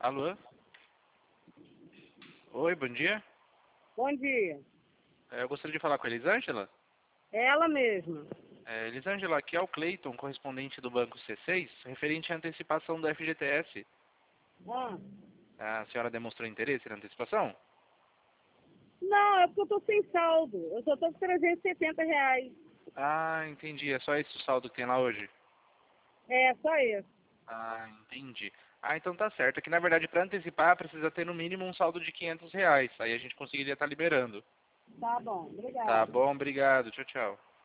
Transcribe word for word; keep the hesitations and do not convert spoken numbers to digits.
Alô? Oi, bom dia. Bom dia. É, eu gostaria de falar com a Elisângela. É ela mesma. É, Elisângela, aqui é o Cleiton, correspondente do Banco C seis, referente à antecipação do F G T S. Ah. A senhora demonstrou interesse na antecipação? Não, é porque eu tô sem saldo. Eu só tô com trezentos e setenta reais. Ah, entendi. É só esse o saldo que tem lá hoje? É, só isso. Ah, entendi. Ah, então tá certo. Aqui, na verdade, para antecipar, precisa ter no mínimo um saldo de quinhentos reais. Aí a gente conseguiria estar liberando. Tá bom, Tá obrigada. bom, obrigado. Tchau, tchau.